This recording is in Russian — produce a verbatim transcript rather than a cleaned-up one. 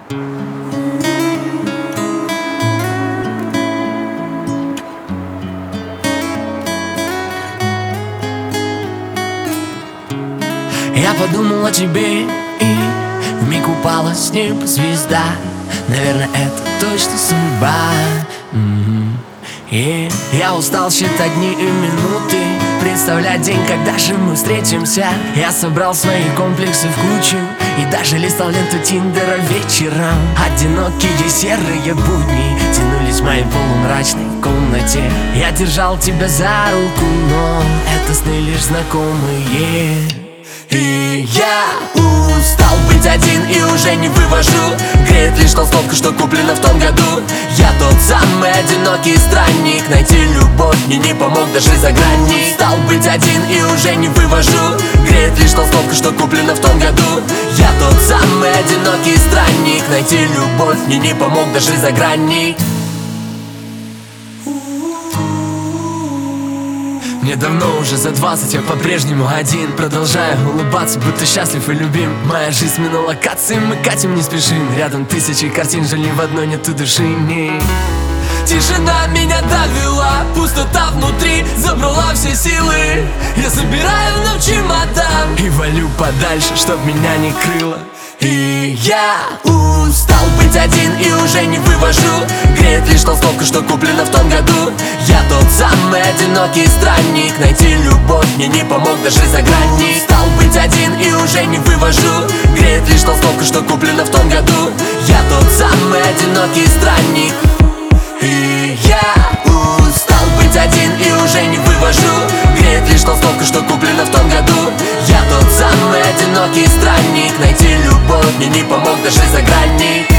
Я подумал о тебе, и вмиг упала с неба звезда. Наверное, это точно судьба. mm-hmm. И я устал считать дни и минуты, представлять день, когда же мы встретимся. Я собрал свои комплексы в кучу и даже листал ленту Тиндера вечером. Одинокие серые будни тянулись в моей полумрачной комнате. Я держал тебя за руку, но это сны лишь знакомые. И я устал быть один и уже не вывожу. Греет лишь толстовка, что куплена в том году. Я тот самый одинокий странник, найти любовь мне не помог даже за грани. Стал быть один и уже не вывожу. Греет лишь толстовка, что куплена в том году. Я тот самый одинокий странник, найти любовь мне не помог даже за грани. Мне давно уже за двадцать, я по-прежнему один. Продолжаю улыбаться, будто счастлив и любим. Моя жизнь сменила локации, мы катим, не спешим. Рядом тысячи картин, жаль, ни в одной нету души. Не. Тишина меня довела, пустота внутри забрала все силы. Я собираю вновь чемодан и валю подальше, чтоб меня не крыло. И я устал быть один и уже не вывожу. Греет лишь толстовка, что куплена в том году. Я тот самый одинокий странник, найти любовь мне не помог даже за грани. Стал быть один и уже не вывожу. Греет лишь толстовка, что куплена в том году. Я тот самый одинокий странник. И я устал быть один и уже не вывожу. Греет лишь толстовка, что куплена в том году. Я тот самый одинокий странник, найти любовь мне не помог даже за грани.